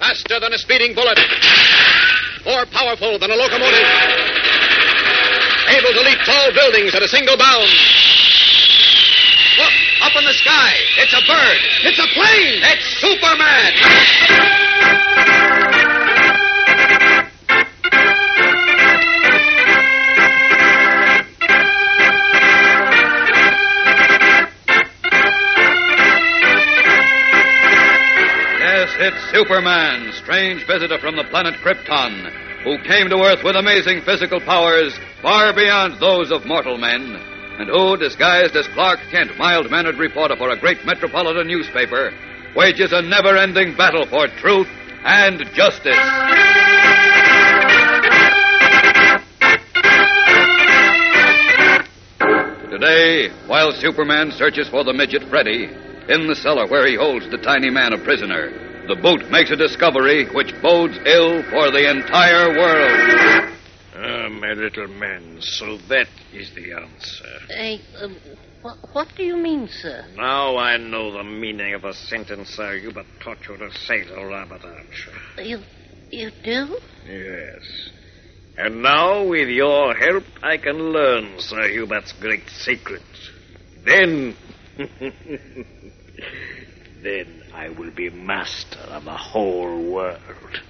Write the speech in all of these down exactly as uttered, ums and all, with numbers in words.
Faster than a speeding bullet. More powerful than a locomotive. Able to leap tall buildings at a single bound. Look, up in the sky. It's a bird. It's a plane. It's Superman. Yes, it's Superman, strange visitor from the planet Krypton, who came to Earth with amazing physical powers far beyond those of mortal men, and who, disguised as Clark Kent, mild-mannered reporter for a great metropolitan newspaper, wages a never-ending battle for truth and justice. Today, while Superman searches for the midget Freddy, in the cellar where he holds the tiny man a prisoner, the Boot makes a discovery which bodes ill for the entire world. Ah, my little man, so that is the answer. Hey, uh, wh- what do you mean, sir? Now I know the meaning of a sentence Sir Hubert taught you to say to Robert Archer. You, you do? Yes. And now, with your help, I can learn Sir Hubert's great secret. Then... then I will be master of the whole world.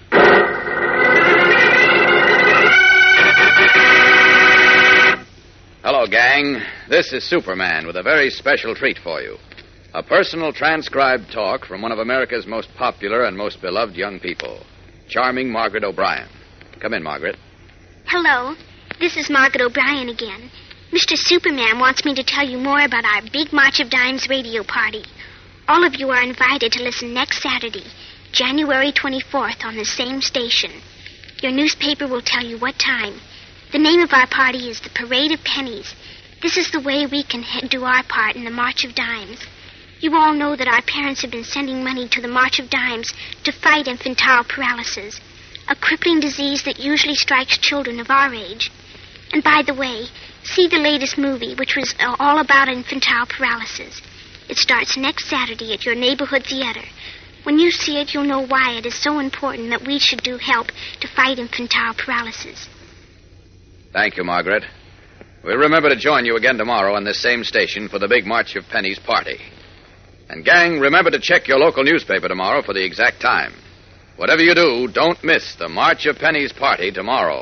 Hello, gang. This is Superman with a very special treat for you. A personal transcribed talk from one of America's most popular and most beloved young people, charming Margaret O'Brien. Come in, Margaret. Hello. This is Margaret O'Brien again. Mister Superman wants me to tell you more about our Big March of Dimes radio party. All of you are invited to listen next Saturday, January twenty-fourth, on the same station. Your newspaper will tell you what time. The name of our party is the Parade of Pennies. This is the way we can do our part in the March of Dimes. You all know that our parents have been sending money to the March of Dimes to fight infantile paralysis, a crippling disease that usually strikes children of our age. And by the way, see the latest movie, which was uh, all about infantile paralysis. It starts next Saturday at your neighborhood theater. When you see it, you'll know why it is so important that we should do help to fight infantile paralysis. Thank you, Margaret. We'll remember to join you again tomorrow on this same station for the Big March of Pennies party. And, gang, remember to check your local newspaper tomorrow for the exact time. Whatever you do, don't miss the March of Pennies party tomorrow.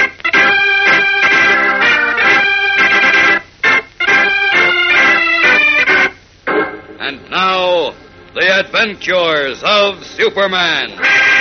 And now, the adventures of Superman.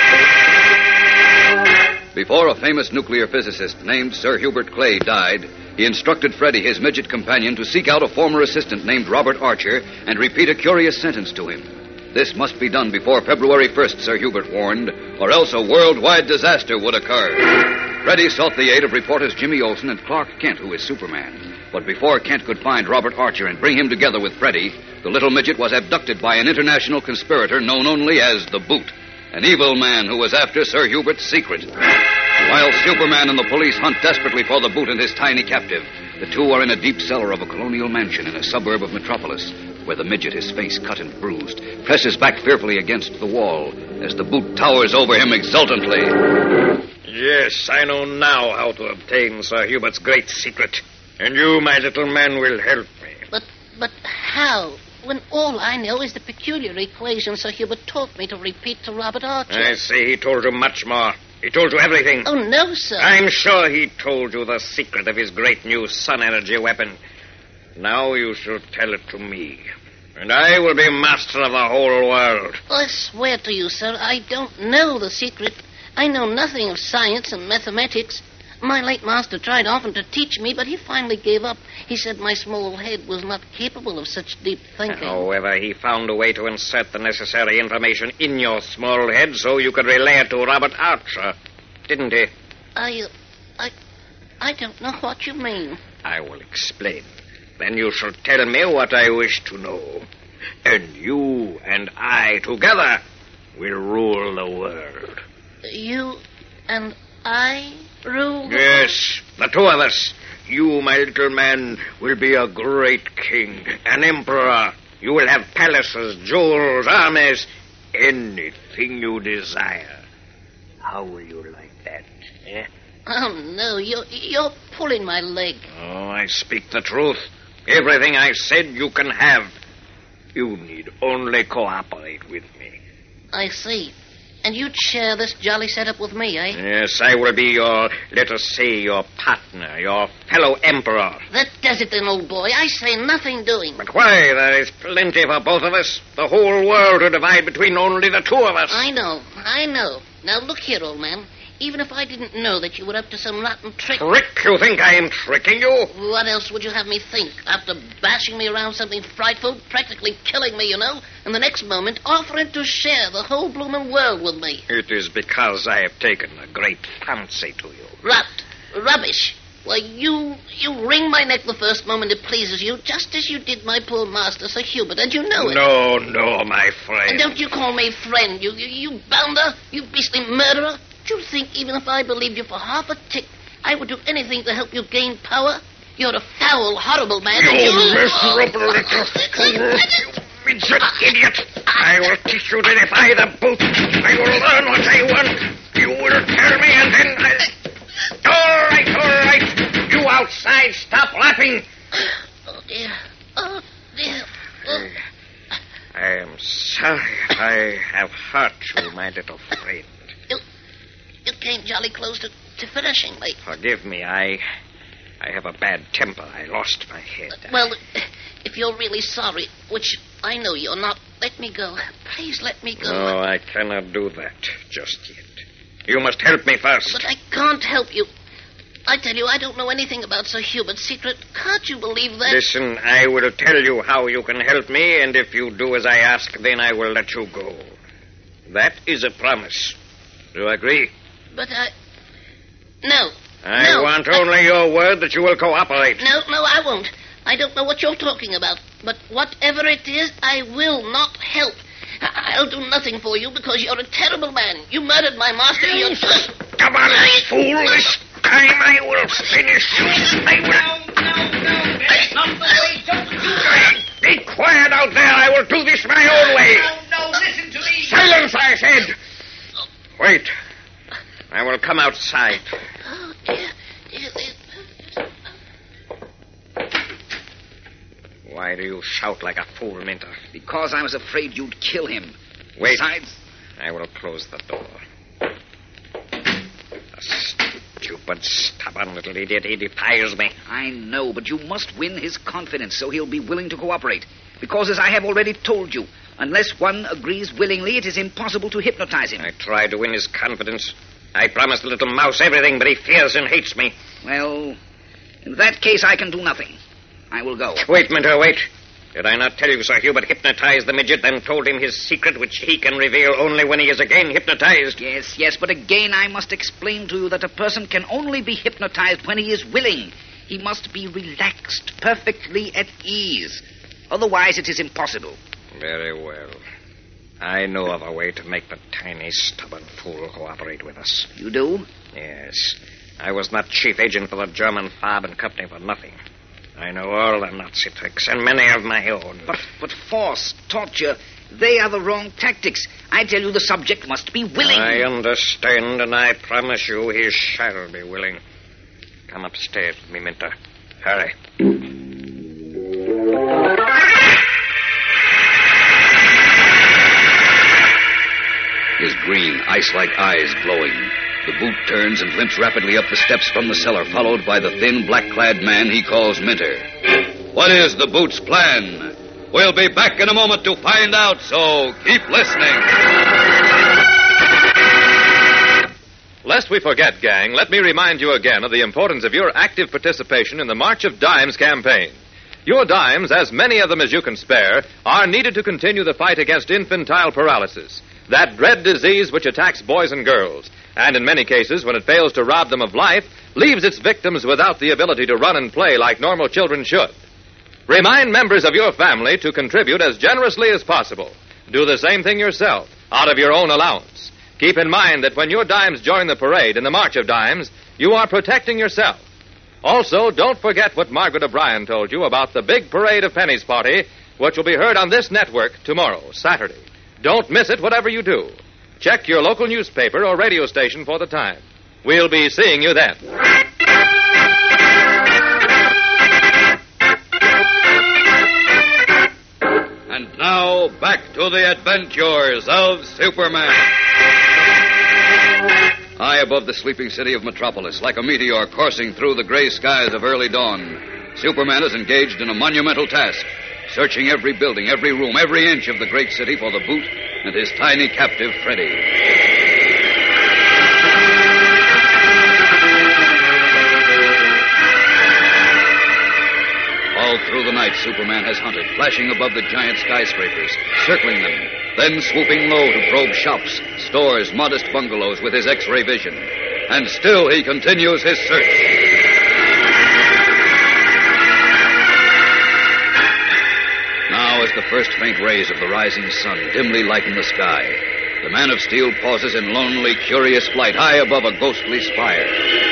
Before a famous nuclear physicist named Sir Hubert Clay died, he instructed Freddy, his midget companion, to seek out a former assistant named Robert Archer and repeat a curious sentence to him. This must be done before February first, Sir Hubert warned, or else a worldwide disaster would occur. Freddy sought the aid of reporters Jimmy Olsen and Clark Kent, who is Superman. But before Kent could find Robert Archer and bring him together with Freddy, the little midget was abducted by an international conspirator known only as the Boot, an evil man who was after Sir Hubert's secret. While Superman and the police hunt desperately for the Boot and his tiny captive, the two are in a deep cellar of a colonial mansion in a suburb of Metropolis, where the midget, his face cut and bruised, presses back fearfully against the wall as the Boot towers over him exultantly. Yes, I know now how to obtain Sir Hubert's great secret. And you, my little man, will help me. But, but how? When all I know is the peculiar equation Sir Hubert taught me to repeat to Robert Archer. I say he told you much more. He told you everything. Oh, no, sir. I'm sure he told you the secret of his great new sun energy weapon. Now you shall tell it to me. And I will be master of the whole world. I swear to you, sir, I don't know the secret. I know nothing of science and mathematics. My late master tried often to teach me, but he finally gave up. He said my small head was not capable of such deep thinking. However, he found a way to insert the necessary information in your small head so you could relay it to Robert Archer, didn't he? I, I, I don't know what you mean. I will explain. Then you shall tell me what I wish to know. And you and I together will rule the world. You and I rule? Yes, the two of us. You, my little man, will be a great king, an emperor. You will have palaces, jewels, armies, anything you desire. How will you like that, eh? Oh, no, you're, you're pulling my leg. Oh, I speak the truth. Everything I said you can have. You need only cooperate with me. I see. And you'd share this jolly setup with me, eh? Yes, I will be your, let us say, your partner, your fellow emperor. That does it then, old boy. I say nothing doing. But why? There is plenty for both of us. The whole world to divide between only the two of us. I know, I know. Now, look here, old man. Even if I didn't know that you were up to some rotten trick... Trick? You think I am tricking you? What else would you have me think? After bashing me around something frightful, practically killing me, you know, and the next moment offering to share the whole blooming world with me. It is because I have taken a great fancy to you. Rot. Rubbish. Why, you you wring my neck the first moment it pleases you, just as you did my poor master, Sir Hubert, and you know it. No, no, my friend. And don't you call me friend, you, you, you bounder, you beastly murderer. Do you think even if I believed you for half a tick, I would do anything to help you gain power? You're a foul, horrible man. You you... miserable little fool. You midget idiot. I will teach you to defy the boot. I will learn what I want. You will tell me, and then I'll... All right, all right. You outside, stop laughing. Oh, dear. Oh, dear. Oh. I am sorry if I have hurt you, my little friend. You, you came jolly close to, to finishing me. Forgive me, I... I have a bad temper. I lost my head. Uh, well, if you're really sorry, which I know you're not, let me go. Please let me go. No, I cannot do that just yet. You must help me first. But I can't help you. I tell you, I don't know anything about Sir Hubert's secret. Can't you believe that? Listen, I will tell you how you can help me, and if you do as I ask, then I will let you go. That is a promise. Do you agree? But I... No. I no, want I... only your word that you will cooperate. No, no, I won't. I don't know what you're talking about. But whatever it is, I will not help. I- I'll do nothing for you because you're a terrible man. You murdered my master. You're... Come on, fool. This time I will finish you. I will... No, no, no. That's not the way. Don't do that. Be quiet out there. I will do this my own way. No, no, listen to me. Silence, I said. Wait. I will come outside. Oh, dear. dear, dear. Why do you shout like a fool, Minter? Because I was afraid you'd kill him. Wait. Besides... I will close the door. The stupid, stubborn little idiot. He defies me. I know, but you must win his confidence so he'll be willing to cooperate. Because, as I have already told you, unless one agrees willingly, it is impossible to hypnotize him. I tried to win his confidence. I promised the little mouse everything, but he fears and hates me. Well, in that case, I can do nothing. I will go. Wait, Minter, wait. Did I not tell you Sir Hubert hypnotized the midget, then told him his secret, which he can reveal only when he is again hypnotized? Yes, yes, but again I must explain to you that a person can only be hypnotized when he is willing. He must be relaxed, perfectly at ease. Otherwise, it is impossible. Very well. I know of a way to make the tiny, stubborn fool cooperate with us. You do? Yes. I was not chief agent for the German Farb and Company for nothing. I know all the Nazi tricks, and many of my own. But, but force, torture, they are the wrong tactics. I tell you the subject must be willing. I understand, and I promise you he shall be willing. Come upstairs with me, Minter. Hurry. His green, ice-like eyes glowing. The boot turns and limps rapidly up the steps from the cellar, followed by the thin, black-clad man he calls Minter. What is the boot's plan? We'll be back in a moment to find out, so keep listening. Lest we forget, gang, let me remind you again of the importance of your active participation in the March of Dimes campaign. Your dimes, as many of them as you can spare, are needed to continue the fight against infantile paralysis, that dread disease which attacks boys and girls, and in many cases, when it fails to rob them of life, leaves its victims without the ability to run and play like normal children should. Remind members of your family to contribute as generously as possible. Do the same thing yourself, out of your own allowance. Keep in mind that when your dimes join the parade in the March of Dimes, you are protecting yourself. Also, don't forget what Margaret O'Brien told you about the big Parade of Pennies party, which will be heard on this network tomorrow, Saturday. Don't miss it, whatever you do. Check your local newspaper or radio station for the time. We'll be seeing you then. And now, back to the adventures of Superman. High above the sleeping city of Metropolis, like a meteor coursing through the gray skies of early dawn, Superman is engaged in a monumental task, searching every building, every room, every inch of the great city for the Boot and his tiny captive, Freddy. All through the night, Superman has hunted, flashing above the giant skyscrapers, circling them, then swooping low to probe shops, stores, modest bungalows with his X-ray vision. And still he continues his search. Now, as the first faint rays of the rising sun dimly lighten the sky, the Man of Steel pauses in lonely, curious flight high above a ghostly spire.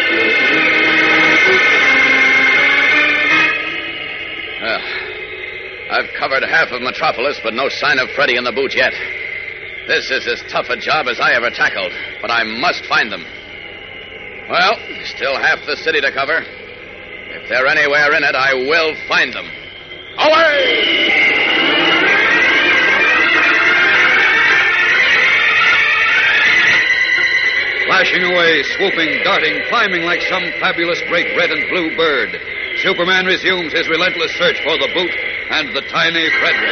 Well, I've covered half of Metropolis, but no sign of Freddy and the Boot yet. This is as tough a job as I ever tackled, but I must find them. Well, still half the city to cover. If they're anywhere in it, I will find them. Away! Flashing away, swooping, darting, climbing like some fabulous great red and blue bird, Superman resumes his relentless search for the Boot and the tiny Frederick.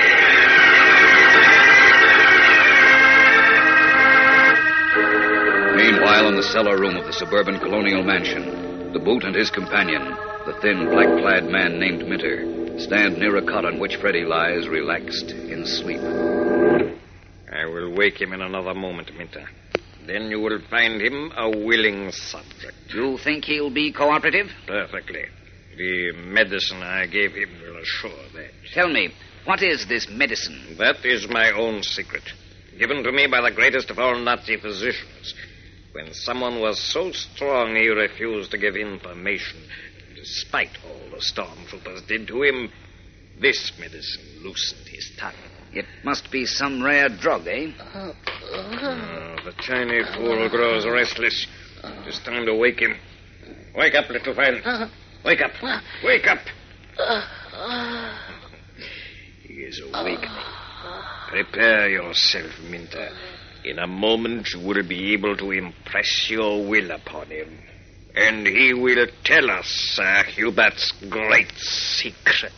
Meanwhile, in the cellar room of the suburban colonial mansion, the Boot and his companion, the thin, black-clad man named Minter, stand near a cot on which Freddy lies relaxed in sleep. I will wake him in another moment, Minter. Then you will find him a willing subject. You think he'll be cooperative? Perfectly. The medicine I gave him will assure that. Tell me, what is this medicine? That is my own secret. Given to me by the greatest of all Nazi physicians. When someone was so strong he refused to give information, despite all the stormtroopers did to him, this medicine loosened his tongue. It must be some rare drug, eh? Oh, the tiny fool grows restless. It is time to wake him. Wake up, little friend. Wake up. Wake up. He is awake. Prepare yourself, Minter. In a moment you will be able to impress your will upon him. And he will tell us Sir Hubert's great secret.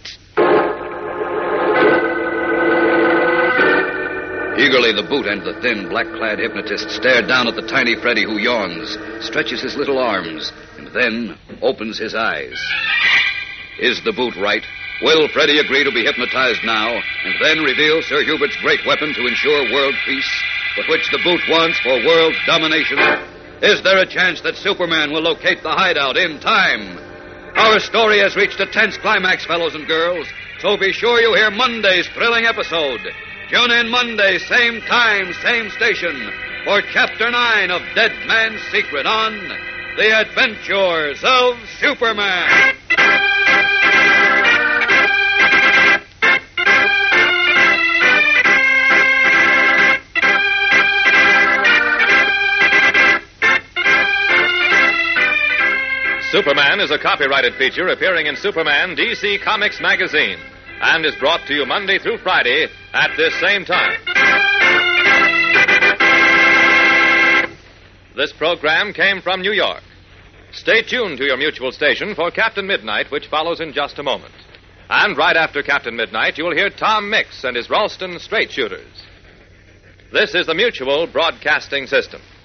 Eagerly, the Boot and the thin, black-clad hypnotist stare down at the tiny Freddy, who yawns, stretches his little arms, and then opens his eyes. Is the Boot right? Will Freddy agree to be hypnotized now, and then reveal Sir Hubert's great weapon to ensure world peace, but which the Boot wants for world domination? Is there a chance that Superman will locate the hideout in time? Our story has reached a tense climax, fellows and girls, so be sure you hear Monday's thrilling episode. Tune in Monday, same time, same station, for Chapter nine of Dead Man's Secret on The Adventures of Superman. Superman is a copyrighted feature appearing in Superman D C Comics magazine and is brought to you Monday through Friday at this same time. This program came from New York. Stay tuned to your mutual station for Captain Midnight, which follows in just a moment. And right after Captain Midnight, you'll hear Tom Mix and his Ralston Straight Shooters. This is the Mutual Broadcasting System.